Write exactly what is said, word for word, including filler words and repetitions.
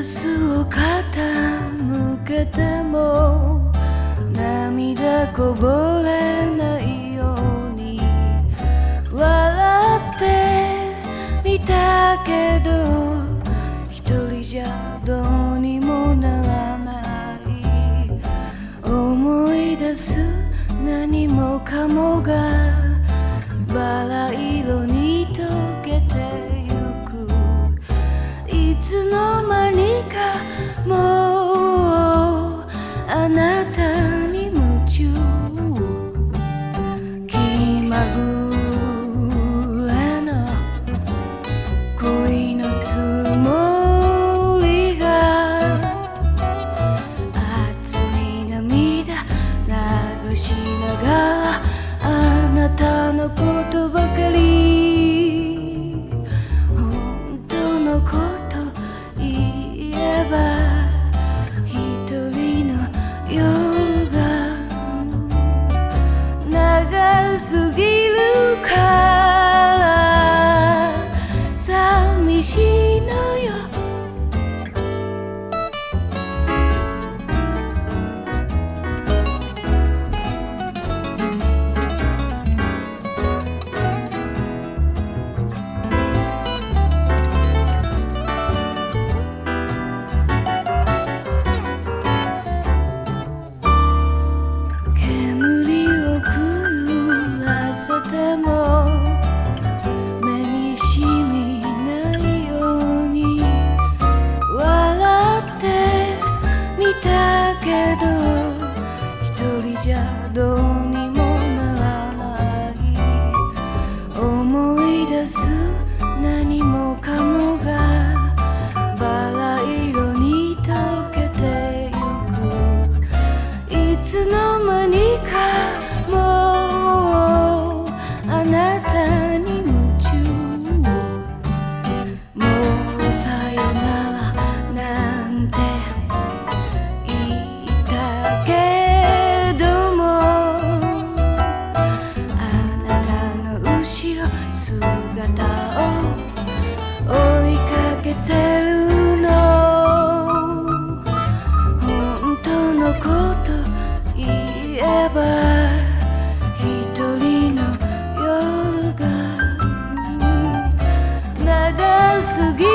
スを傾けても涙こぼれないように笑ってみたけど一人じゃどうにもならない思い出す何もかもがバラ色に溶けてゆくいつの間にかもうあなたに夢中気まぐれな恋のつもりが熱い涙流しながらあなたのことばかり本当のこと言えば一人の夜が長すぎるから寂しいのよでも目にしみないように笑ってみたけど一人じゃどうにもならない思い出す何もかもがバラ色に溶けてゆくいつの間にかもうあなたに夢中もうさよならなんて言ったけどもあなたの後ろ姿を追いかけてるの本当のこと言えば一人の長すぎ